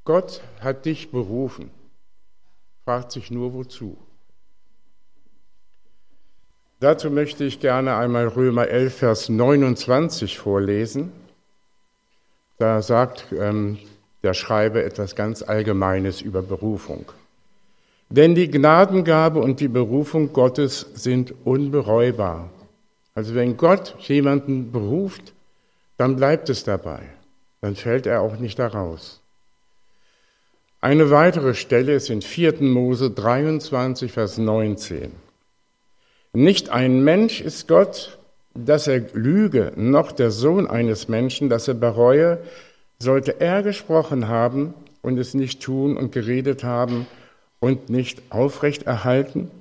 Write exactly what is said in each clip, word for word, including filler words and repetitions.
Gott hat dich berufen, fragt sich nur wozu. Dazu möchte ich gerne einmal Römer elf, Vers neunundzwanzig vorlesen. Da sagt ähm, der Schreiber etwas ganz Allgemeines über Berufung. Denn die Gnadengabe und die Berufung Gottes sind unbereubar. Also wenn Gott jemanden beruft, dann bleibt es dabei. Dann fällt er auch nicht daraus. Eine weitere Stelle ist in vierten Mose dreiundzwanzig, Vers neunzehn. Nicht ein Mensch ist Gott, dass er lüge, noch der Sohn eines Menschen, dass er bereue, sollte er gesprochen haben und es nicht tun und geredet haben und nicht aufrechterhalten?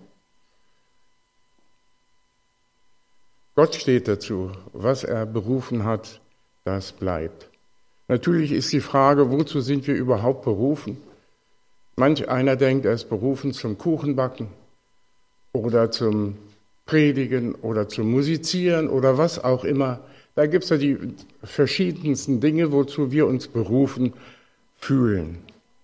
Gott steht dazu, was er berufen hat, das bleibt. Natürlich ist die Frage, wozu sind wir überhaupt berufen? Manch einer denkt, er ist berufen zum Kuchenbacken oder zum Predigen oder zum Musizieren oder was auch immer. Da gibt es ja die verschiedensten Dinge, wozu wir uns berufen fühlen.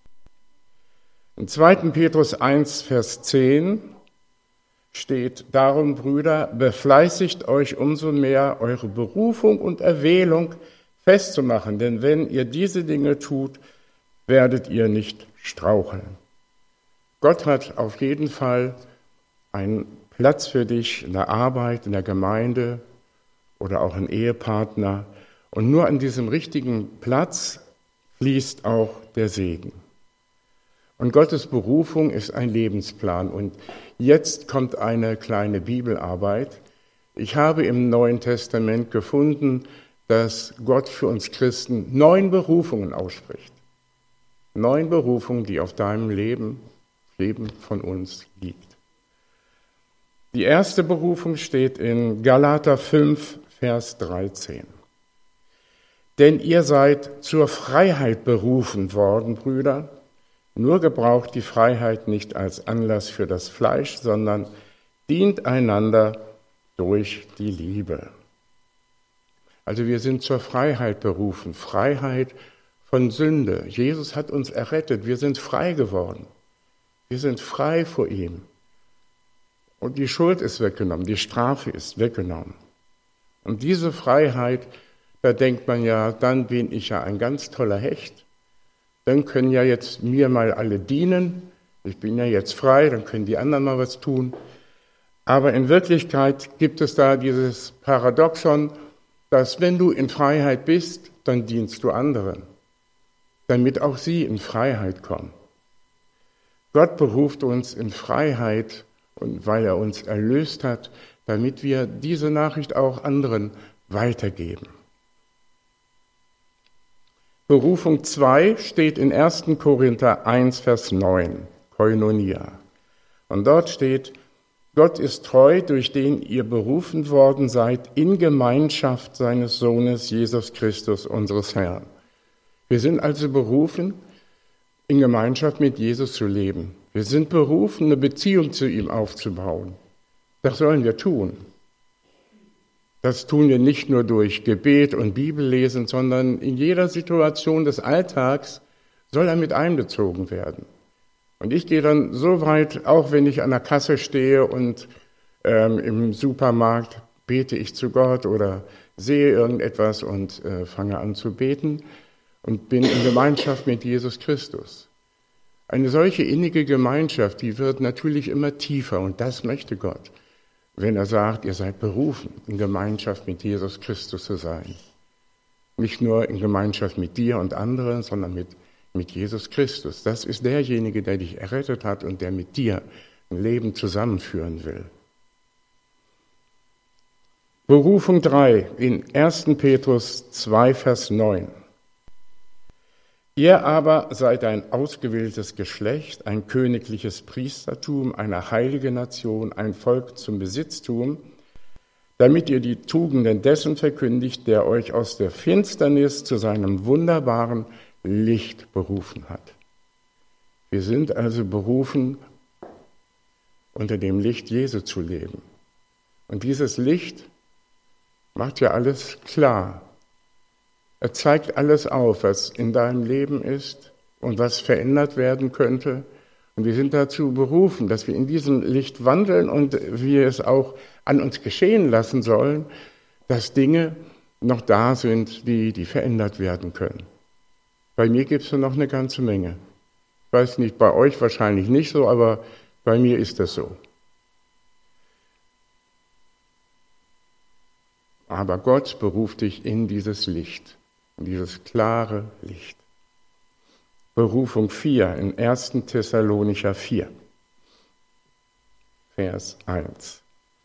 In zweiten Petrus eins, Vers zehn steht: Darum, Brüder, befleißigt euch umso mehr, eure Berufung und Erwählung festzumachen, denn wenn ihr diese Dinge tut, werdet ihr nicht straucheln. Gott hat auf jeden Fall einen Platz für dich in der Arbeit, in der Gemeinde oder auch ein Ehepartner. Und nur an diesem richtigen Platz fließt auch der Segen. Und Gottes Berufung ist ein Lebensplan. Und jetzt kommt eine kleine Bibelarbeit. Ich habe im Neuen Testament gefunden, dass Gott für uns Christen neun Berufungen ausspricht. Neun Berufungen, die auf deinem Leben, Leben von uns liegt. Die erste Berufung steht in Galater fünf, Vers dreizehn. Denn ihr seid zur Freiheit berufen worden, Brüder. Nur gebraucht die Freiheit nicht als Anlass für das Fleisch, sondern dient einander durch die Liebe. Also wir sind zur Freiheit berufen, Freiheit von Sünde. Jesus hat uns errettet, wir sind frei geworden. Wir sind frei vor ihm. Und die Schuld ist weggenommen, die Strafe ist weggenommen. Und diese Freiheit, da denkt man ja, dann bin ich ja ein ganz toller Hecht. Dann können ja jetzt mir mal alle dienen. Ich bin ja jetzt frei, dann können die anderen mal was tun. Aber in Wirklichkeit gibt es da dieses Paradoxon, dass wenn du in Freiheit bist, dann dienst du anderen, damit auch sie in Freiheit kommen. Gott beruft uns in Freiheit, und weil er uns erlöst hat, damit wir diese Nachricht auch anderen weitergeben. Berufung zwei steht in ersten Korinther eins, Vers neun, Koinonia. Und dort steht: Gott ist treu, durch den ihr berufen worden seid, in Gemeinschaft seines Sohnes Jesus Christus, unseres Herrn. Wir sind also berufen, in Gemeinschaft mit Jesus zu leben. Wir sind berufen, eine Beziehung zu ihm aufzubauen. Das sollen wir tun. Das tun wir nicht nur durch Gebet und Bibellesen, sondern in jeder Situation des Alltags soll er mit einbezogen werden. Und ich gehe dann so weit, auch wenn ich an der Kasse stehe und ähm, im Supermarkt bete ich zu Gott oder sehe irgendetwas und äh, fange an zu beten und bin in Gemeinschaft mit Jesus Christus. Eine solche innige Gemeinschaft, die wird natürlich immer tiefer, und das möchte Gott, wenn er sagt, ihr seid berufen, in Gemeinschaft mit Jesus Christus zu sein. Nicht nur in Gemeinschaft mit dir und anderen, sondern mit, mit Jesus Christus. Das ist derjenige, der dich errettet hat und der mit dir ein Leben zusammenführen will. Berufung drei in ersten Petrus zwei, Vers neun. Ihr aber seid ein ausgewähltes Geschlecht, ein königliches Priestertum, eine heilige Nation, ein Volk zum Besitztum, damit ihr die Tugenden dessen verkündigt, der euch aus der Finsternis zu seinem wunderbaren Licht berufen hat. Wir sind also berufen, unter dem Licht Jesu zu leben. Und dieses Licht macht ja alles klar. Er zeigt alles auf, was in deinem Leben ist und was verändert werden könnte. Und wir sind dazu berufen, dass wir in diesem Licht wandeln und wir es auch an uns geschehen lassen sollen, dass Dinge noch da sind, die, die verändert werden können. Bei mir gibt es noch eine ganze Menge. Ich weiß nicht, bei euch wahrscheinlich nicht so, aber bei mir ist das so. Aber Gott beruft dich in dieses Licht, in dieses klare Licht. Berufung vier in ersten Thessalonicher vier, Vers eins.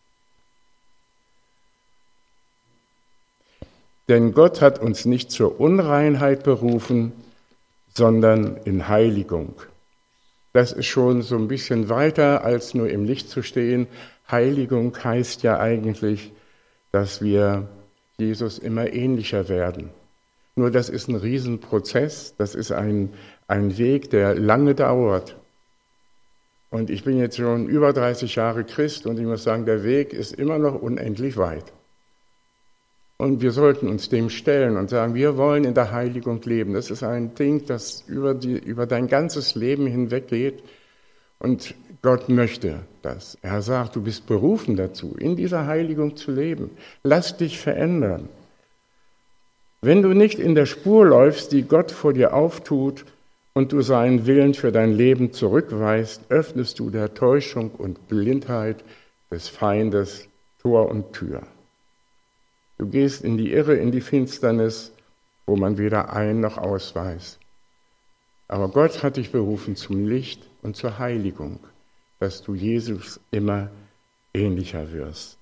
Denn Gott hat uns nicht zur Unreinheit berufen, sondern in Heiligung. Das ist schon so ein bisschen weiter, als nur im Licht zu stehen. Heiligung heißt ja eigentlich, dass wir Jesus immer ähnlicher werden. Nur das ist ein Riesenprozess, das ist ein, ein Weg, der lange dauert. Und ich bin jetzt schon über dreißig Jahre Christ und ich muss sagen, der Weg ist immer noch unendlich weit. Und wir sollten uns dem stellen und sagen, wir wollen in der Heiligung leben. Das ist ein Ding, das über, die, über dein ganzes Leben hinweg geht. Und Gott möchte das. Er sagt, du bist berufen dazu, in dieser Heiligung zu leben. Lass dich verändern. Wenn du nicht in der Spur läufst, die Gott vor dir auftut und du seinen Willen für dein Leben zurückweist, öffnest du der Täuschung und Blindheit des Feindes Tor und Tür. Du gehst in die Irre, in die Finsternis, wo man weder ein noch aus weiß. Aber Gott hat dich berufen zum Licht und zur Heiligung, dass du Jesus immer ähnlicher wirst.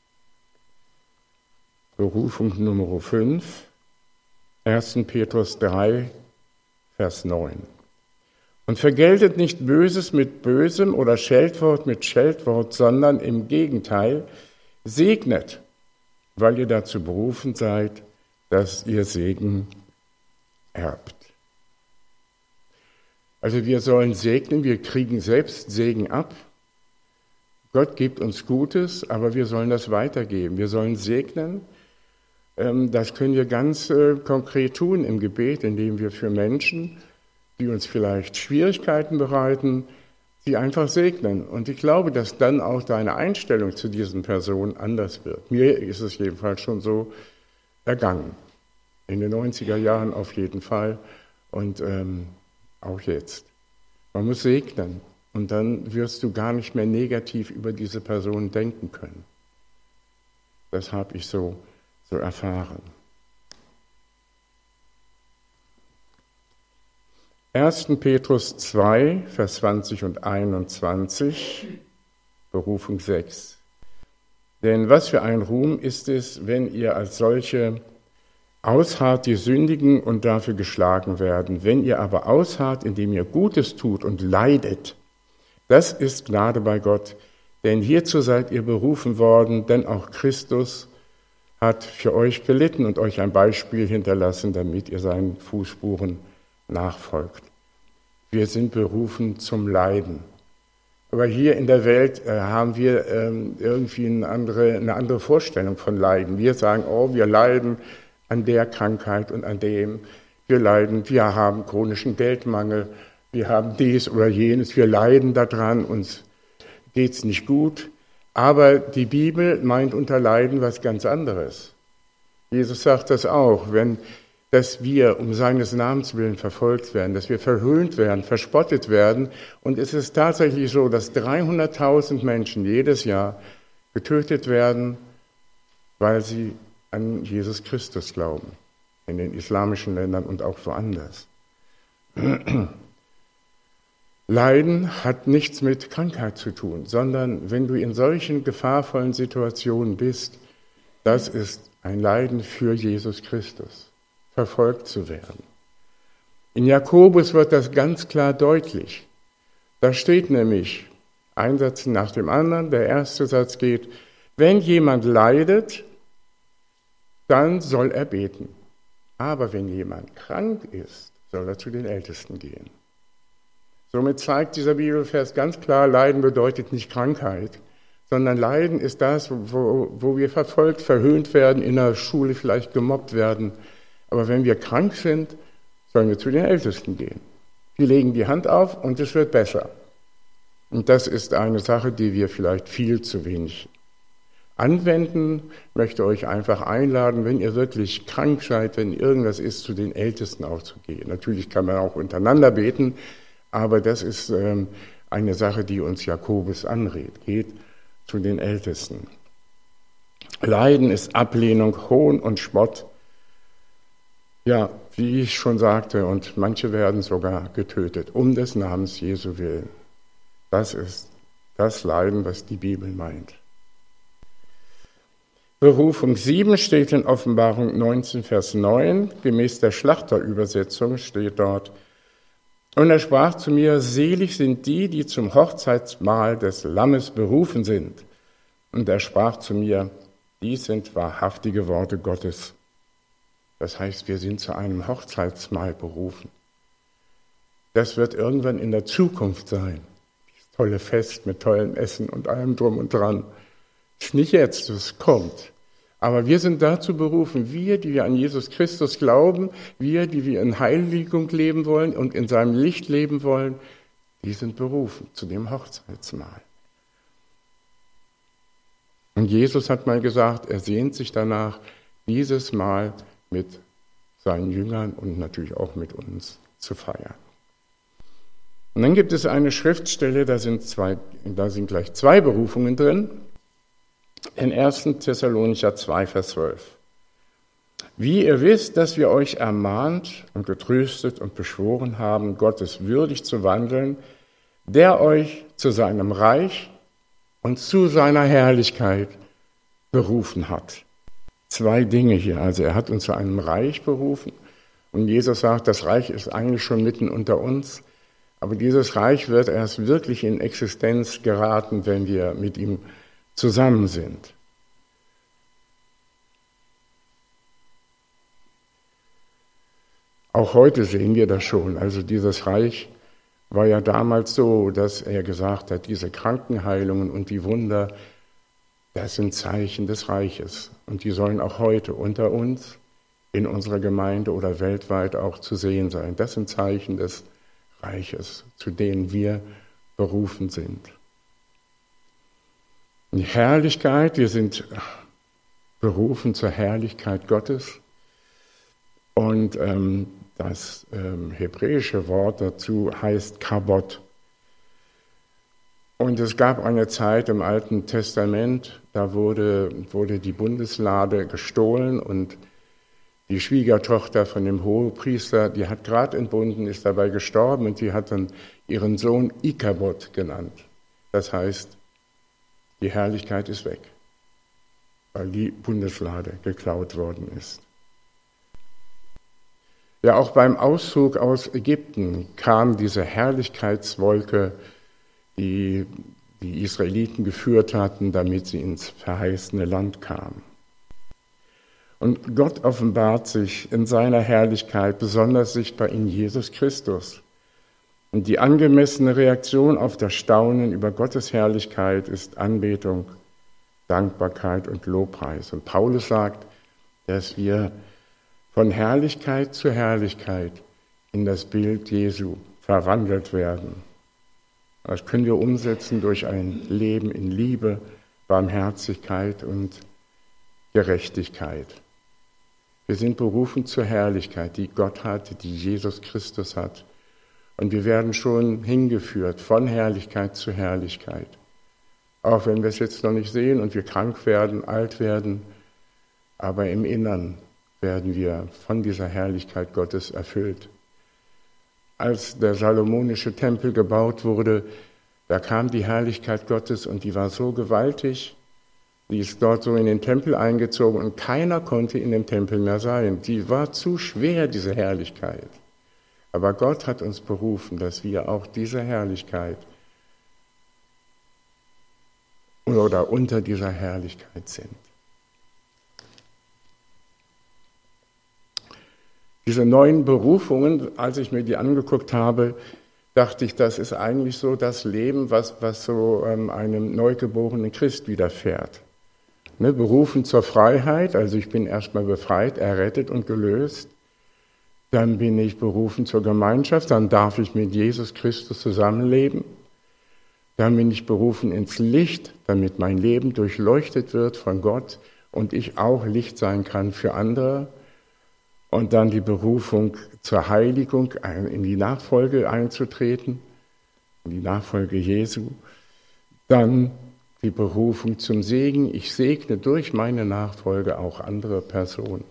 Berufung Nummer fünf, ersten Petrus drei, Vers neun. Und vergeltet nicht Böses mit Bösem oder Scheltwort mit Scheltwort, sondern im Gegenteil, segnet, weil ihr dazu berufen seid, dass ihr Segen erbt. Also wir sollen segnen, wir kriegen selbst Segen ab. Gott gibt uns Gutes, aber wir sollen das weitergeben. Wir sollen segnen. Das können wir ganz konkret tun im Gebet, indem wir für Menschen, die uns vielleicht Schwierigkeiten bereiten, sie einfach segnen. Und ich glaube, dass dann auch deine Einstellung zu diesen Personen anders wird. Mir ist es jedenfalls schon so ergangen. In den neunziger Jahren auf jeden Fall und ähm, auch jetzt. Man muss segnen und dann wirst du gar nicht mehr negativ über diese Person denken können. Das habe ich so, so erfahren. ersten Petrus zwei, Vers zwanzig und einundzwanzig, Berufung sechs. Denn was für ein Ruhm ist es, wenn ihr als solche ausharrt, die sündigen und dafür geschlagen werden. Wenn ihr aber ausharrt, indem ihr Gutes tut und leidet, das ist Gnade bei Gott. Denn hierzu seid ihr berufen worden, denn auch Christus hat für euch gelitten und euch ein Beispiel hinterlassen, damit ihr seinen Fußspuren nachfolgt. Wir sind berufen zum Leiden. Aber hier in der Welt äh, haben wir ähm, irgendwie eine andere, eine andere Vorstellung von Leiden. Wir sagen, oh, wir leiden an der Krankheit und an dem. Wir leiden, wir haben chronischen Geldmangel, wir haben dies oder jenes, wir leiden daran, uns geht's nicht gut. Aber die Bibel meint unter Leiden was ganz anderes. Jesus sagt das auch, wenn dass wir um seines Namens willen verfolgt werden, dass wir verhöhnt werden, verspottet werden. Und es ist tatsächlich so, dass dreihunderttausend Menschen jedes Jahr getötet werden, weil sie an Jesus Christus glauben, in den islamischen Ländern und auch woanders. Leiden hat nichts mit Krankheit zu tun, sondern wenn du in solchen gefahrvollen Situationen bist, das ist ein Leiden für Jesus Christus. Verfolgt zu werden. In Jakobus wird das ganz klar deutlich. Da steht nämlich ein Satz nach dem anderen. Der erste Satz geht, wenn jemand leidet, dann soll er beten. Aber wenn jemand krank ist, soll er zu den Ältesten gehen. Somit zeigt dieser Bibelvers ganz klar, Leiden bedeutet nicht Krankheit, sondern Leiden ist das, wo, wo wir verfolgt, verhöhnt werden, in der Schule vielleicht gemobbt werden. Aber wenn wir krank sind, sollen wir zu den Ältesten gehen. Die legen die Hand auf und es wird besser. Und das ist eine Sache, die wir vielleicht viel zu wenig anwenden. Ich möchte euch einfach einladen, wenn ihr wirklich krank seid, wenn irgendwas ist, zu den Ältesten auch zu gehen. Natürlich kann man auch untereinander beten, aber das ist ähm, eine Sache, die uns Jakobus anrät. Geht zu den Ältesten. Leiden ist Ablehnung, Hohn und Spott. Ja, wie ich schon sagte, und manche werden sogar getötet, um des Namens Jesu willen. Das ist das Leiden, was die Bibel meint. Berufung sieben steht in Offenbarung neunzehn, Vers neun, gemäß der Schlachterübersetzung steht dort: Und er sprach zu mir, selig sind die, die zum Hochzeitsmahl des Lammes berufen sind. Und er sprach zu mir, dies sind wahrhaftige Worte Gottes. Das heißt, wir sind zu einem Hochzeitsmahl berufen. Das wird irgendwann in der Zukunft sein. Das tolle Fest mit tollem Essen und allem drum und dran. Das ist nicht jetzt, es kommt. Aber wir sind dazu berufen, wir, die wir an Jesus Christus glauben, wir, die wir in Heiligung leben wollen und in seinem Licht leben wollen, die sind berufen zu dem Hochzeitsmahl. Und Jesus hat mal gesagt, er sehnt sich danach, dieses Mal mit seinen Jüngern und natürlich auch mit uns zu feiern. Und dann gibt es eine Schriftstelle, da sind, zwei, da sind gleich zwei Berufungen drin. In ersten Thessalonicher zwei, Vers zwölf. Wie ihr wisst, dass wir euch ermahnt und getröstet und beschworen haben, Gottes würdig zu wandeln, der euch zu seinem Reich und zu seiner Herrlichkeit berufen hat. Zwei Dinge hier. Also er hat uns zu einem Reich berufen und Jesus sagt, das Reich ist eigentlich schon mitten unter uns, aber dieses Reich wird erst wirklich in Existenz geraten, wenn wir mit ihm zusammen sind. Auch heute sehen wir das schon. Also dieses Reich war ja damals so, dass er gesagt hat, diese Krankenheilungen und die Wunder, das sind Zeichen des Reiches. Und die sollen auch heute unter uns, in unserer Gemeinde oder weltweit auch zu sehen sein. Das sind Zeichen des Reiches, zu denen wir berufen sind. Die Herrlichkeit, wir sind berufen zur Herrlichkeit Gottes. Und ähm, das ähm, hebräische Wort dazu heißt Kabod. Und es gab eine Zeit im Alten Testament, da wurde, wurde die Bundeslade gestohlen und die Schwiegertochter von dem Hohepriester, die hat gerade entbunden, ist dabei gestorben und die hat dann ihren Sohn Ikabod genannt. Das heißt, die Herrlichkeit ist weg, weil die Bundeslade geklaut worden ist. Ja, auch beim Auszug aus Ägypten kam diese Herrlichkeitswolke, die die Israeliten geführt hatten, damit sie ins verheißene Land kamen. Und Gott offenbart sich in seiner Herrlichkeit besonders sichtbar in Jesus Christus. Und die angemessene Reaktion auf das Staunen über Gottes Herrlichkeit ist Anbetung, Dankbarkeit und Lobpreis. Und Paulus sagt, dass wir von Herrlichkeit zu Herrlichkeit in das Bild Jesu verwandelt werden. Das können wir umsetzen durch ein Leben in Liebe, Barmherzigkeit und Gerechtigkeit. Wir sind berufen zur Herrlichkeit, die Gott hat, die Jesus Christus hat. Und wir werden schon hingeführt von Herrlichkeit zu Herrlichkeit. Auch wenn wir es jetzt noch nicht sehen und wir krank werden, alt werden, aber im Innern werden wir von dieser Herrlichkeit Gottes erfüllt. Als der salomonische Tempel gebaut wurde, da kam die Herrlichkeit Gottes und die war so gewaltig, die ist dort so in den Tempel eingezogen und keiner konnte in dem Tempel mehr sein. Die war zu schwer, diese Herrlichkeit. Aber Gott hat uns berufen, dass wir auch diese Herrlichkeit oder unter dieser Herrlichkeit sind. Diese neuen Berufungen, als ich mir die angeguckt habe, dachte ich, das ist eigentlich so das Leben, was, was so ähm, einem neugeborenen Christ widerfährt. Ne, berufen zur Freiheit, also ich bin erstmal befreit, errettet und gelöst. Dann bin ich berufen zur Gemeinschaft, dann darf ich mit Jesus Christus zusammenleben. Dann bin ich berufen ins Licht, damit mein Leben durchleuchtet wird von Gott und ich auch Licht sein kann für andere. Und dann die Berufung zur Heiligung, in die Nachfolge einzutreten, in die Nachfolge Jesu. Dann die Berufung zum Segen. Ich segne durch meine Nachfolge auch andere Personen.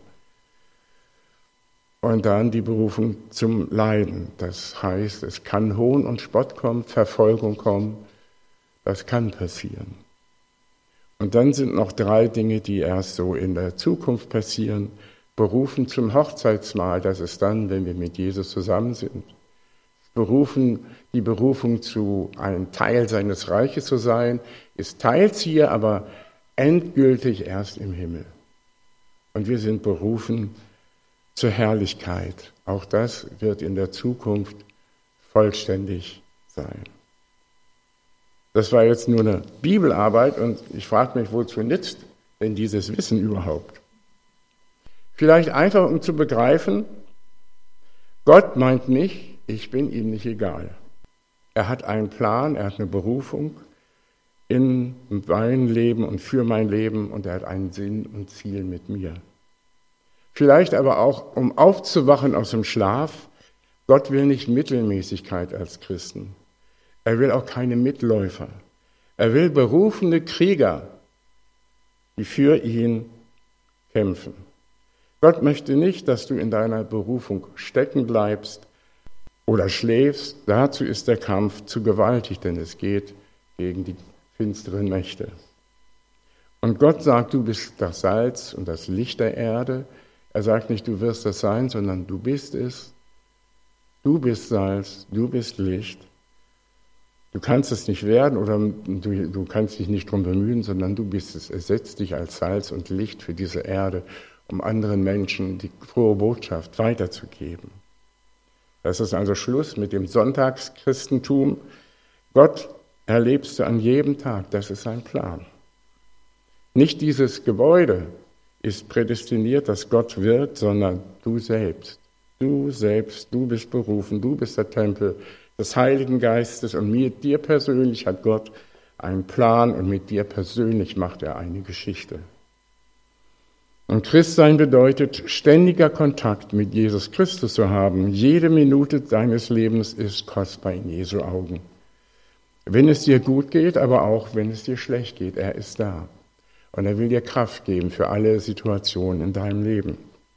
Und dann die Berufung zum Leiden. Das heißt, es kann Hohn und Spott kommen, Verfolgung kommen. Das kann passieren. Und dann sind noch drei Dinge, die erst so in der Zukunft passieren. Berufen zum Hochzeitsmahl, das ist dann, wenn wir mit Jesus zusammen sind. Berufen, die Berufung zu einem Teil seines Reiches zu sein, ist teils hier, aber endgültig erst im Himmel. Und wir sind berufen zur Herrlichkeit. Auch das wird in der Zukunft vollständig sein. Das war jetzt nur eine Bibelarbeit und ich frage mich, wozu nützt denn dieses Wissen überhaupt? Vielleicht einfach, um zu begreifen, Gott meint mich, ich bin ihm nicht egal. Er hat einen Plan, er hat eine Berufung in mein Leben und für mein Leben und er hat einen Sinn und Ziel mit mir. Vielleicht aber auch, um aufzuwachen aus dem Schlaf, Gott will nicht Mittelmäßigkeit als Christen. Er will auch keine Mitläufer. Er will berufene Krieger, die für ihn kämpfen. Gott möchte nicht, dass du in deiner Berufung stecken bleibst oder schläfst. Dazu ist der Kampf zu gewaltig, denn es geht gegen die finsteren Mächte. Und Gott sagt, du bist das Salz und das Licht der Erde. Er sagt nicht, du wirst das sein, sondern du bist es. Du bist Salz, du bist Licht. Du kannst es nicht werden oder du, du kannst dich nicht darum bemühen, sondern du bist es. Ersetz dich als Salz und Licht für diese Erde, um anderen Menschen die frohe Botschaft weiterzugeben. Das ist also Schluss mit dem Sonntagschristentum. Gott erlebst du an jedem Tag, das ist sein Plan. Nicht dieses Gebäude ist prädestiniert, dass Gott wirkt, sondern du selbst. Du selbst, du bist berufen, du bist der Tempel des Heiligen Geistes und mit dir persönlich hat Gott einen Plan und mit dir persönlich macht er eine Geschichte. Und Christsein bedeutet, ständiger Kontakt mit Jesus Christus zu haben. Jede Minute deines Lebens ist kostbar in Jesu Augen. Wenn es dir gut geht, aber auch wenn es dir schlecht geht, er ist da. Und er will dir Kraft geben für alle Situationen in deinem Leben.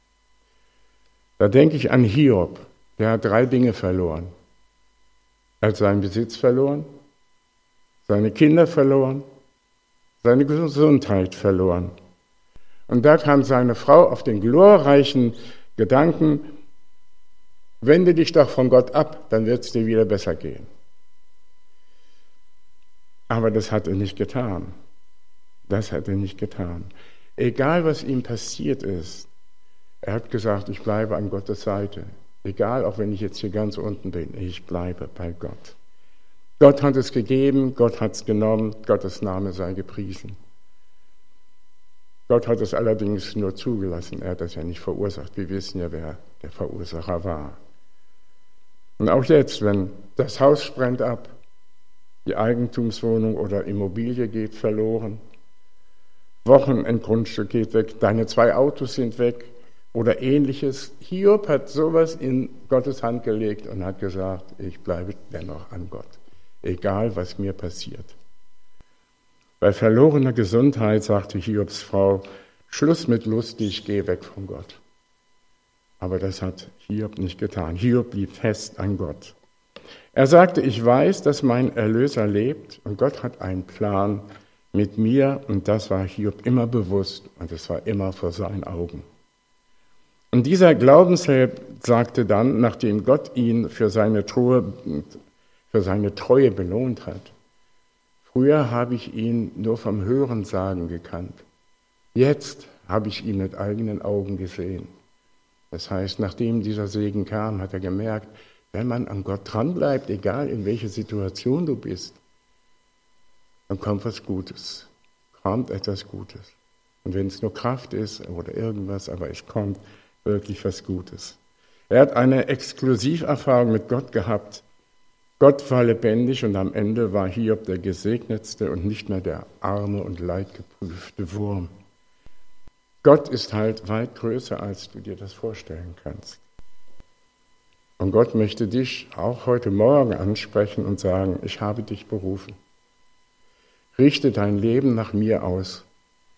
Da denke ich an Hiob, der hat drei Dinge verloren. Er hat seinen Besitz verloren, seine Kinder verloren, seine Gesundheit verloren. Und da kam seine Frau auf den glorreichen Gedanken, wende dich doch von Gott ab, dann wird es dir wieder besser gehen. Aber das hat er nicht getan. Das hat er nicht getan. Egal, was ihm passiert ist, er hat gesagt, ich bleibe an Gottes Seite. Egal, auch wenn ich jetzt hier ganz unten bin, ich bleibe bei Gott. Gott hat es gegeben, Gott hat es genommen, Gottes Name sei gepriesen. Gott hat es allerdings nur zugelassen, er hat das ja nicht verursacht. Wir wissen ja, wer der Verursacher war. Und auch jetzt, wenn das Haus brennt ab, die Eigentumswohnung oder Immobilie geht verloren, Wochenendgrundstück geht weg, deine zwei Autos sind weg, oder ähnliches. Hiob hat sowas in Gottes Hand gelegt und hat gesagt, ich bleibe dennoch an Gott, egal was mir passiert. Bei verlorener Gesundheit sagte Hiobs Frau, Schluss mit lustig, geh weg von Gott. Aber das hat Hiob nicht getan. Hiob blieb fest an Gott. Er sagte, ich weiß, dass mein Erlöser lebt und Gott hat einen Plan mit mir und das war Hiob immer bewusst und es war immer vor seinen Augen. Und dieser Glaubensheld sagte dann, nachdem Gott ihn für seine Treue, für seine Treue belohnt hat, früher habe ich ihn nur vom Hörensagen gekannt. Jetzt habe ich ihn mit eigenen Augen gesehen. Das heißt, nachdem dieser Segen kam, hat er gemerkt, wenn man an Gott dranbleibt, egal in welcher Situation du bist, dann kommt was Gutes, kommt etwas Gutes. Und wenn es nur Kraft ist oder irgendwas, aber es kommt wirklich was Gutes. Er hat eine Exklusiverfahrung mit Gott gehabt. Gott war lebendig und am Ende war Hiob der Gesegnetste und nicht mehr der arme und leidgeprüfte Wurm. Gott ist halt weit größer, als du dir das vorstellen kannst. Und Gott möchte dich auch heute Morgen ansprechen und sagen, ich habe dich berufen. Richte dein Leben nach mir aus.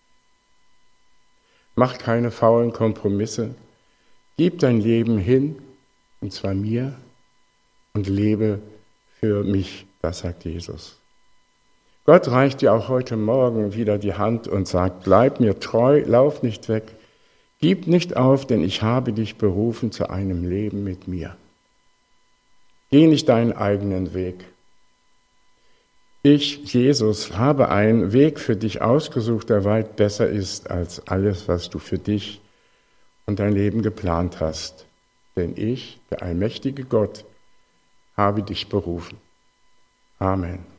Mach keine faulen Kompromisse. Gib dein Leben hin, und zwar mir, und lebe für mich, das sagt Jesus. Gott reicht dir auch heute Morgen wieder die Hand und sagt, bleib mir treu, lauf nicht weg, gib nicht auf, denn ich habe dich berufen zu einem Leben mit mir. Geh nicht deinen eigenen Weg. Ich, Jesus, habe einen Weg für dich ausgesucht, der weit besser ist als alles, was du für dich und dein Leben geplant hast. Denn ich, der allmächtige Gott, habe dich berufen. Amen.